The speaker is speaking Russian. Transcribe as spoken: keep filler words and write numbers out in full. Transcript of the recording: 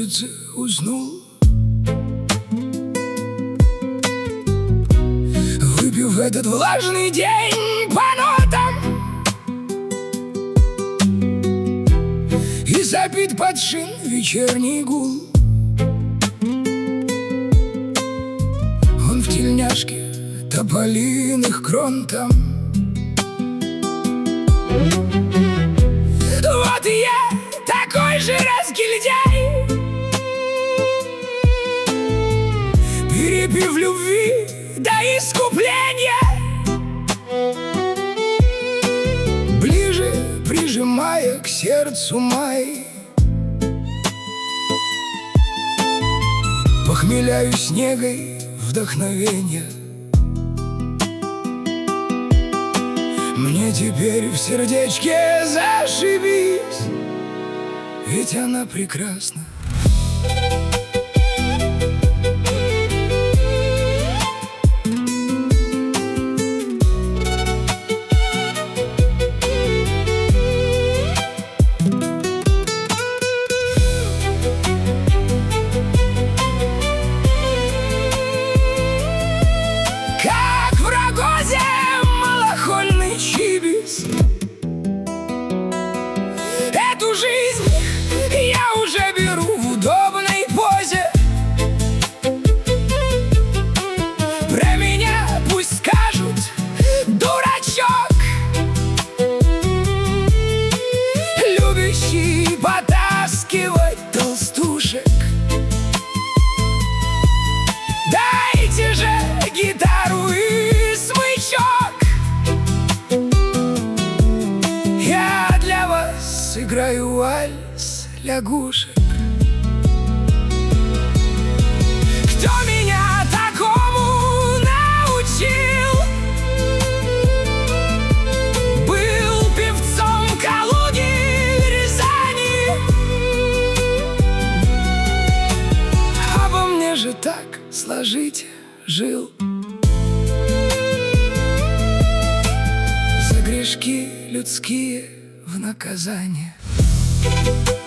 кажется, уснул. Выпив этот влажный день по нотам и забит под шин вечерний гул. Он в тельняшке тополиных крон там. Вот и я такой же разгильдяй, перепив любви до искупления, ближе прижимая к сердцу май. Похмеляюсь снегой вдохновения. Мне теперь в сердечке зашибись, ведь она прекрасна. Как в рогозе малохольный чибис, эту жизнь я уже беру в удобной позе. Про меня пусть скажут: дурачок, любящий потаскивать толстушек. Дайте же гитару и смычок, я для вас сыграю вальс лягушек. Кто меня такому научил? Был певцом Калуги, Рязани. Обо мне же так сложите жил. За грешки людские в наказание.